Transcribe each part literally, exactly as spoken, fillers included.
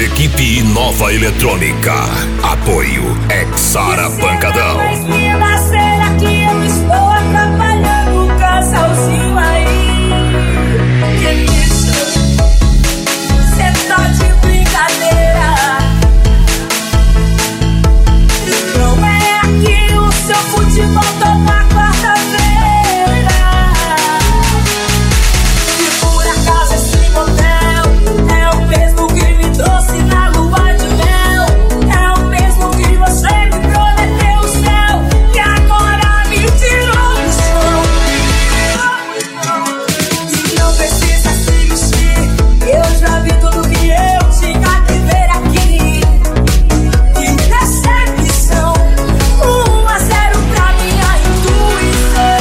Equipe Nova Eletrônica. Apoio Exara Pancadão. Será que eu estou atrapalhando o casalzinho aí? Que isso? Cê tá de brincadeira. Não é aqui o seu futebol toma quarta-feira. Se por acaso esse motel é o mesmo que me trouxe na lua de mel, é o mesmo que você me prometeu o céu e agora me tirou do chão. E não precisa se vestir, eu já vi tudo que eu tinha que ver aqui. Que decepção, um a zero pra minha intuição.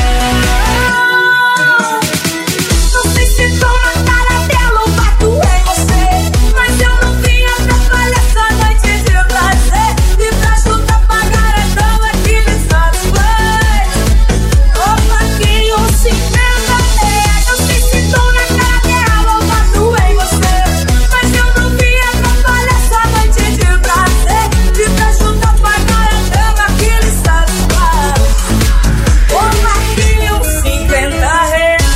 Não sei se tô na cara dela ou bato em você, mas eu não vim atrapalhar essa noite de prazer. E pra ajudar a pagar a dama que me satisfaz. Ô Paquinho, cinquenta reais. Não sei se tô na cara dela ou bato em você, mas eu não vim atrapalhar essa noite de prazer. E pra ajudar a pagar a dama que lhe satisfaz. Ô Paquinho, cinquenta reais.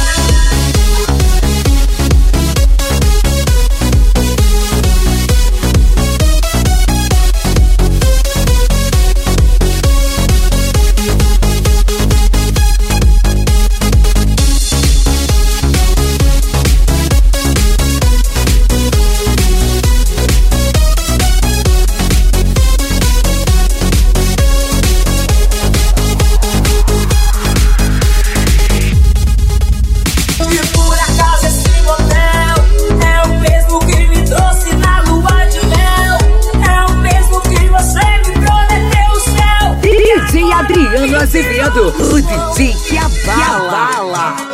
Se por acaso esse motel é o mesmo que me trouxe na lua de mel, é o mesmo que você me prometeu o céu. D J Adriano Azevedo, o D J que abala.